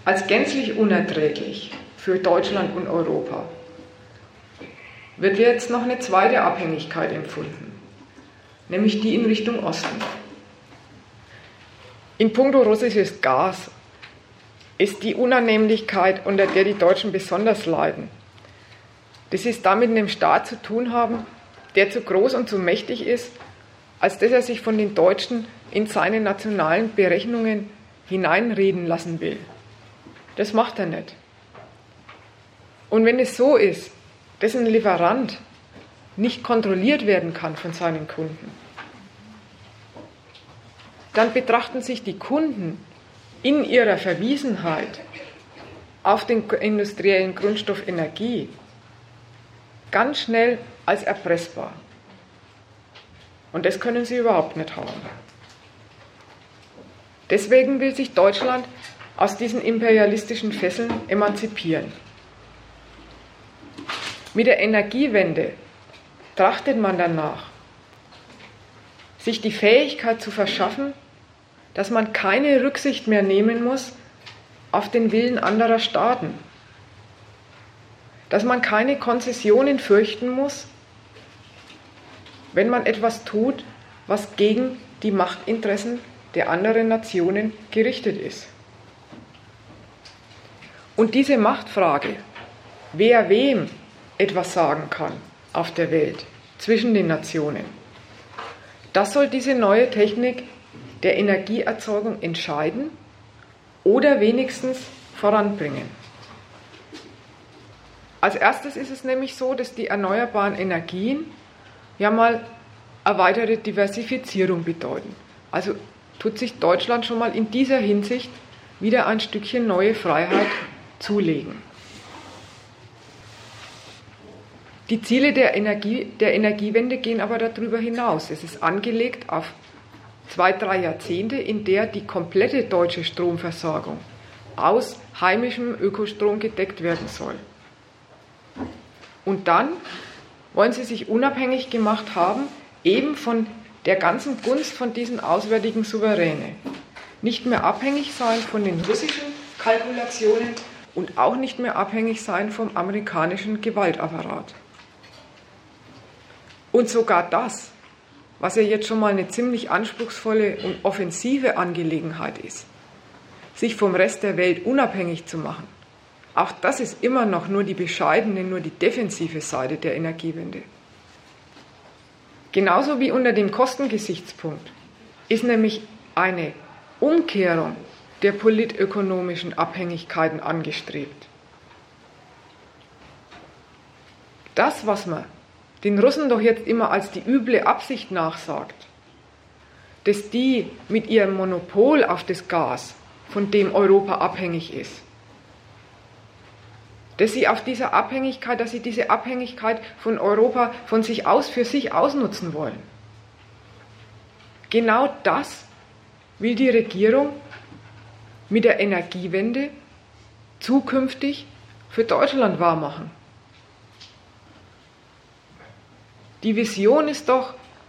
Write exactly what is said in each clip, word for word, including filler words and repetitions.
als gänzlich unerträglich für Deutschland und Europa wird jetzt noch eine zweite Abhängigkeit empfunden, nämlich die in Richtung Osten. In puncto russisches Gas ist die Unannehmlichkeit, unter der die Deutschen besonders leiden, dass sie es damit mit einem Staat zu tun haben, der zu groß und zu mächtig ist, als dass er sich von den Deutschen in seine nationalen Berechnungen hineinreden lassen will. Das macht er nicht. Und wenn es so ist, dass ein Lieferant nicht kontrolliert werden kann von seinen Kunden, dann betrachten sich die Kunden in ihrer Verwiesenheit auf den industriellen Grundstoff Energie ganz schnell als erpressbar. Und das können sie überhaupt nicht haben. Deswegen will sich Deutschland aus diesen imperialistischen Fesseln emanzipieren. Mit der Energiewende trachtet man danach, sich die Fähigkeit zu verschaffen, dass man keine Rücksicht mehr nehmen muss auf den Willen anderer Staaten, dass man keine Konzessionen fürchten muss, wenn man etwas tut, was gegen die Machtinteressen der anderen Nationen gerichtet ist. Und diese Machtfrage, wer wem etwas sagen kann auf der Welt, zwischen den Nationen, das soll diese neue Technik der Energieerzeugung entscheiden oder wenigstens voranbringen. Als erstes ist es nämlich so, dass die erneuerbaren Energien ja mal eine weitere Diversifizierung bedeuten. Also tut sich Deutschland schon mal in dieser Hinsicht wieder ein Stückchen neue Freiheit zulegen. Die Ziele der, Energie, der Energiewende gehen aber darüber hinaus. Es ist angelegt auf zwei, drei Jahrzehnte, in der die komplette deutsche Stromversorgung aus heimischem Ökostrom gedeckt werden soll. Und dann wollen sie sich unabhängig gemacht haben, eben von der ganzen Gunst von diesen auswärtigen Souveräne. Nicht mehr abhängig sein von den russischen Kalkulationen und auch nicht mehr abhängig sein vom amerikanischen Gewaltapparat. Und sogar das, was ja jetzt schon mal eine ziemlich anspruchsvolle und offensive Angelegenheit ist, sich vom Rest der Welt unabhängig zu machen, auch das ist immer noch nur die bescheidene, nur die defensive Seite der Energiewende. Genauso wie unter dem Kostengesichtspunkt ist nämlich eine Umkehrung der politökonomischen Abhängigkeiten angestrebt. Das, was man den Russen doch jetzt immer als die üble Absicht nachsagt, dass die mit ihrem Monopol auf das Gas, von dem Europa abhängig ist, dass sie auf dieser Abhängigkeit, dass sie diese Abhängigkeit von Europa von sich aus für sich ausnutzen wollen. Genau das will die Regierung mit der Energiewende zukünftig für Deutschland wahrmachen. Die Vision ist doch,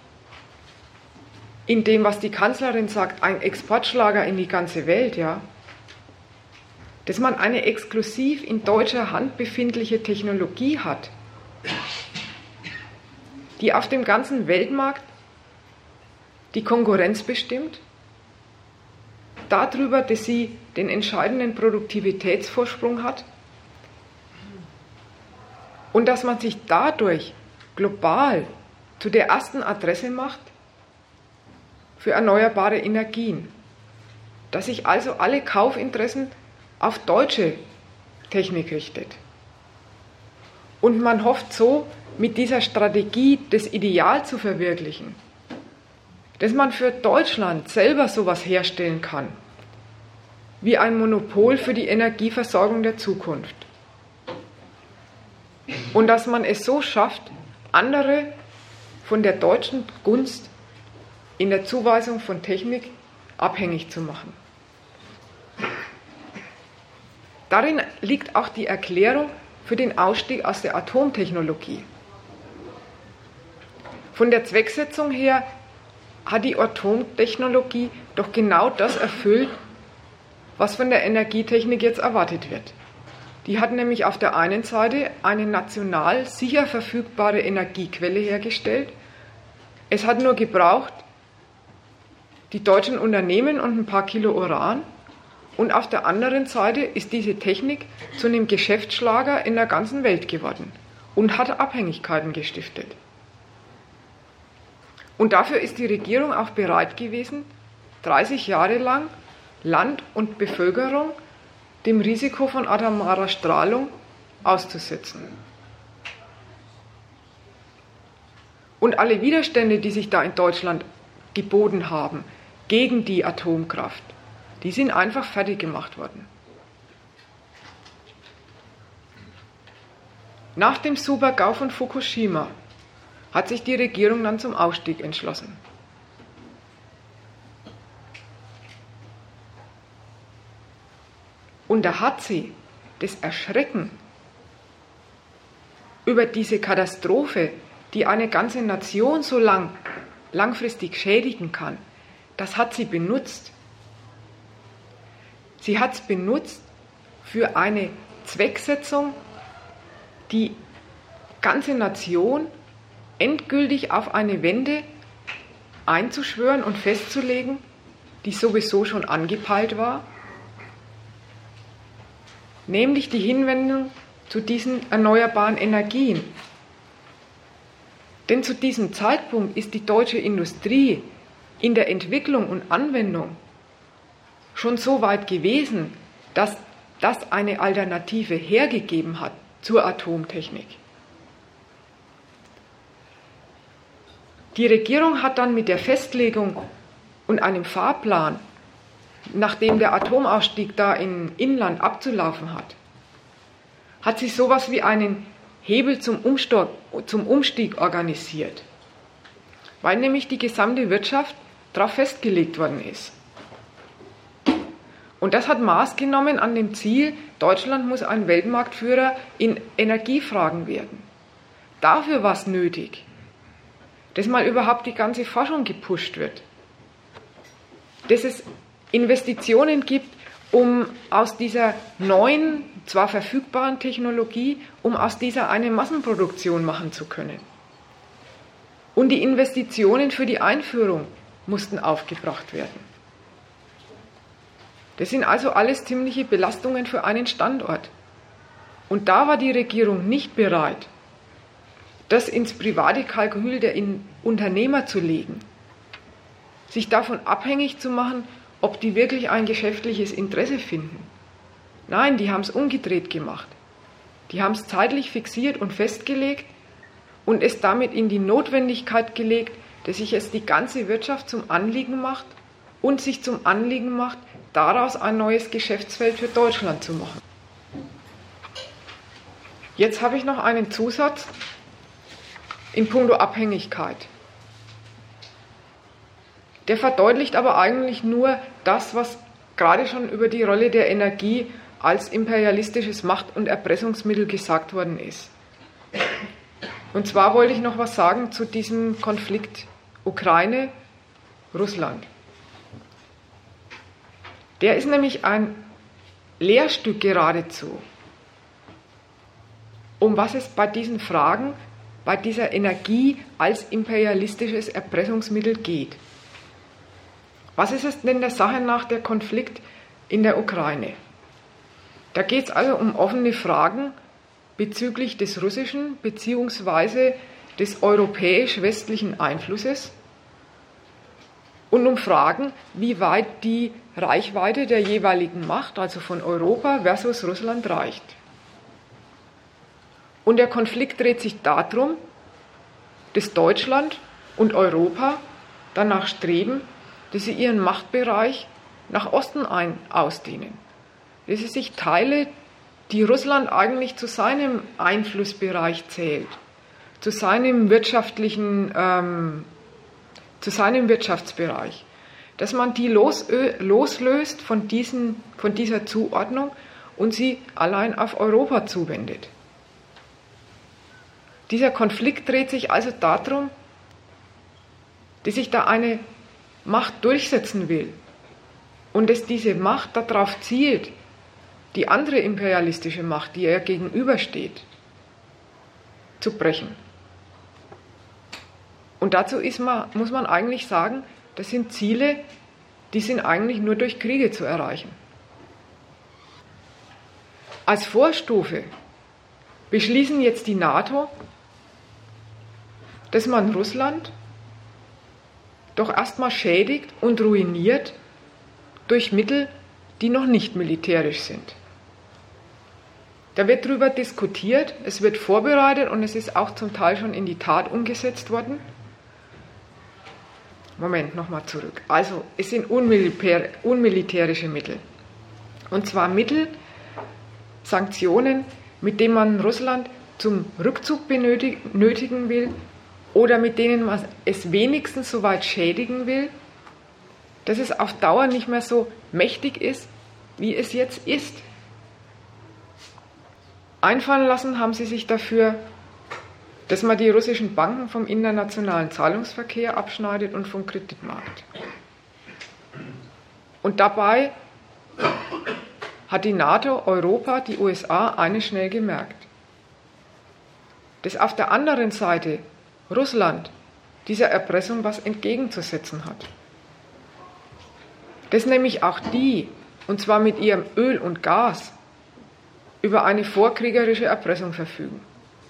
in dem, was die Kanzlerin sagt, ein Exportschlager in die ganze Welt, ja, dass man eine exklusiv in deutscher Hand befindliche Technologie hat, die auf dem ganzen Weltmarkt die Konkurrenz bestimmt, darüber, dass sie den entscheidenden Produktivitätsvorsprung hat und dass man sich dadurch global zu der ersten Adresse macht für erneuerbare Energien, dass sich also alle Kaufinteressen auf deutsche Technik richtet. Und man hofft so, mit dieser Strategie das Ideal zu verwirklichen, dass man für Deutschland selber sowas herstellen kann, wie ein Monopol für die Energieversorgung der Zukunft. Und dass man es so schafft, andere von der deutschen Gunst in der Zuweisung von Technik abhängig zu machen. Darin liegt auch die Erklärung für den Ausstieg aus der Atomtechnologie. Von der Zwecksetzung her hat die Atomtechnologie doch genau das erfüllt, was von der Energietechnik jetzt erwartet wird. Die hat nämlich auf der einen Seite eine national sicher verfügbare Energiequelle hergestellt. Es hat nur gebraucht die deutschen Unternehmen und ein paar Kilo Uran. Und auf der anderen Seite ist diese Technik zu einem Geschäftsschlager in der ganzen Welt geworden und hat Abhängigkeiten gestiftet. Und dafür ist die Regierung auch bereit gewesen, dreißig Jahre lang Land und Bevölkerung dem Risiko von atomarer Strahlung auszusetzen. Und alle Widerstände, die sich da in Deutschland geboten haben gegen die Atomkraft, die sind einfach fertig gemacht worden. Nach dem Super-GAU von Fukushima hat sich die Regierung dann zum Ausstieg entschlossen. Und da hat sie das Erschrecken über diese Katastrophe, die eine ganze Nation so lang, langfristig schädigen kann, das hat sie benutzt. Sie hat es benutzt für eine Zwecksetzung, die ganze Nation endgültig auf eine Wende einzuschwören und festzulegen, die sowieso schon angepeilt war, nämlich die Hinwendung zu diesen erneuerbaren Energien. Denn zu diesem Zeitpunkt ist die deutsche Industrie in der Entwicklung und Anwendung schon so weit gewesen, dass das eine Alternative hergegeben hat zur Atomtechnik. Die Regierung hat dann mit der Festlegung und einem Fahrplan, nachdem der Atomausstieg da im Inland abzulaufen hat, hat sie sowas wie einen Hebel zum Umstieg, zum Umstieg organisiert, weil nämlich die gesamte Wirtschaft darauf festgelegt worden ist. Und das hat Maß genommen an dem Ziel, Deutschland muss ein Weltmarktführer in Energiefragen werden. Dafür war es nötig, dass mal überhaupt die ganze Forschung gepusht wird, dass es Investitionen gibt, um aus dieser neuen, zwar verfügbaren Technologie, um aus dieser eine Massenproduktion machen zu können. Und die Investitionen für die Einführung mussten aufgebracht werden. Das sind also alles ziemliche Belastungen für einen Standort. Und da war die Regierung nicht bereit, das ins private Kalkül der Unternehmer zu legen, sich davon abhängig zu machen, ob die wirklich ein geschäftliches Interesse finden. Nein, die haben es umgedreht gemacht. Die haben es zeitlich fixiert und festgelegt und es damit in die Notwendigkeit gelegt, dass sich es die ganze Wirtschaft zum Anliegen macht und sich zum Anliegen macht, daraus ein neues Geschäftsfeld für Deutschland zu machen. Jetzt habe ich noch einen Zusatz in puncto Abhängigkeit. Der verdeutlicht aber eigentlich nur das, was gerade schon über die Rolle der Energie als imperialistisches Macht- und Erpressungsmittel gesagt worden ist. Und zwar wollte ich noch was sagen zu diesem Konflikt Ukraine-Russland. Der ist nämlich ein Lehrstück geradezu, um was es bei diesen Fragen, bei dieser Energie als imperialistisches Erpressungsmittel geht. Was ist es denn der Sache nach der Konflikt in der Ukraine? Da geht es also um offene Fragen bezüglich des russischen bzw. des europäisch-westlichen Einflusses und um Fragen, wie weit die Reichweite der jeweiligen Macht, also von Europa versus Russland, reicht. Und der Konflikt dreht sich darum, dass Deutschland und Europa danach streben, dass sie ihren Machtbereich nach Osten ein ausdehnen. Dass sie sich Teile, die Russland eigentlich zu seinem Einflussbereich zählt, zu seinem wirtschaftlichen, ähm, zu seinem Wirtschaftsbereich, dass man die los, loslöst von, diesen, von dieser Zuordnung und sie allein auf Europa zuwendet. Dieser Konflikt dreht sich also darum, dass sich da eine Macht durchsetzen will und dass diese Macht darauf zielt, die andere imperialistische Macht, die ihr gegenübersteht, zu brechen. Und dazu ist man, muss man eigentlich sagen, das sind Ziele, die sind eigentlich nur durch Kriege zu erreichen. Als Vorstufe beschließen jetzt die NATO, dass man Russland doch erstmal schädigt und ruiniert durch Mittel, die noch nicht militärisch sind. Da wird darüber diskutiert, es wird vorbereitet und es ist auch zum Teil schon in die Tat umgesetzt worden. Moment, nochmal zurück. Also, es sind unmilitär, unmilitärische Mittel. Und zwar Mittel, Sanktionen, mit denen man Russland zum Rückzug benötigen will oder mit denen man es wenigstens so weit schädigen will, dass es auf Dauer nicht mehr so mächtig ist, wie es jetzt ist. Einfallen lassen haben sie sich dafür, dass man die russischen Banken vom internationalen Zahlungsverkehr abschneidet und vom Kreditmarkt. Und dabei hat die NATO, Europa, die U S A eines schnell gemerkt, dass auf der anderen Seite Russland dieser Erpressung was entgegenzusetzen hat. Dass nämlich auch die, und zwar mit ihrem Öl und Gas, über eine vorkriegerische Erpressung verfügen.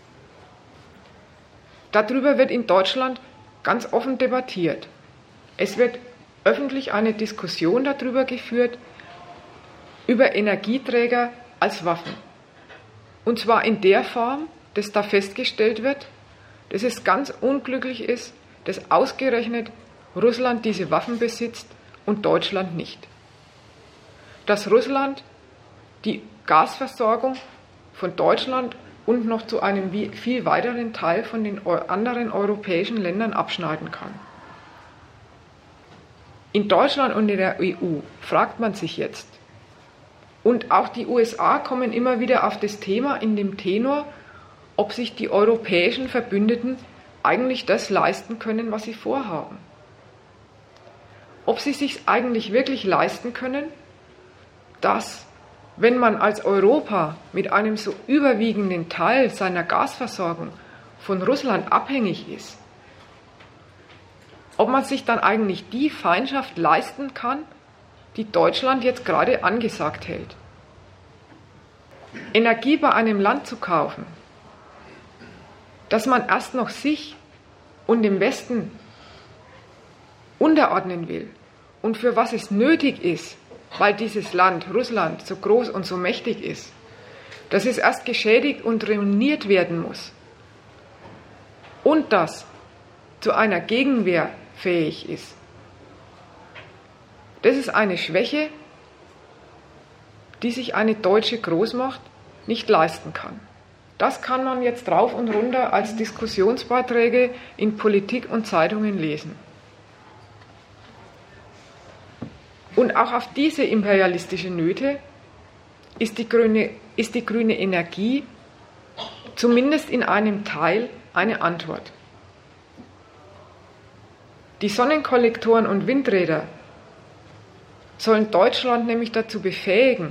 Darüber wird in Deutschland ganz offen debattiert. Es wird öffentlich eine Diskussion darüber geführt, über Energieträger als Waffen. Und zwar in der Form, dass da festgestellt wird, dass es ganz unglücklich ist, dass ausgerechnet Russland diese Waffen besitzt und Deutschland nicht. Dass Russland die Gasversorgung von Deutschland und noch zu einem viel weiteren Teil von den anderen europäischen Ländern abschneiden kann. In Deutschland und in der E U fragt man sich jetzt, und auch die U S A kommen immer wieder auf das Thema in dem Tenor, ob sich die europäischen Verbündeten eigentlich das leisten können, was sie vorhaben. Ob sie sich eigentlich wirklich leisten können, dass, wenn man als Europa mit einem so überwiegenden Teil seiner Gasversorgung von Russland abhängig ist, ob man sich dann eigentlich die Feindschaft leisten kann, die Deutschland jetzt gerade angesagt hält. Energie bei einem Land zu kaufen, dass man erst noch sich und dem Westen unterordnen will und für was es nötig ist, weil dieses Land, Russland, so groß und so mächtig ist, dass es erst geschädigt und ruiniert werden muss und das zu einer Gegenwehr fähig ist. Das ist eine Schwäche, die sich eine deutsche Großmacht nicht leisten kann. Das kann man jetzt rauf und runter als Diskussionsbeiträge in Politik und Zeitungen lesen. Und auch auf diese imperialistische Nöte ist die grüne, ist die grüne Energie zumindest in einem Teil eine Antwort. Die Sonnenkollektoren und Windräder sollen Deutschland nämlich dazu befähigen,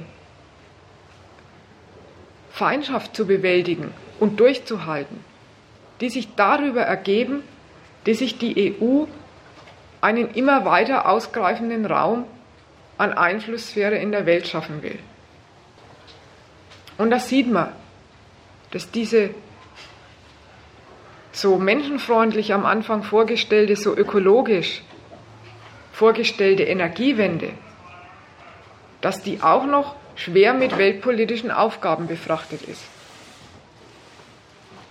Feindschaft zu bewältigen und durchzuhalten, die sich darüber ergeben, dass sich die E U einen immer weiter ausgreifenden Raum an Einflusssphäre in der Welt schaffen will. Und da sieht man, dass diese so menschenfreundlich am Anfang vorgestellte, so ökologisch vorgestellte Energiewende, dass die auch noch schwer mit weltpolitischen Aufgaben befrachtet ist.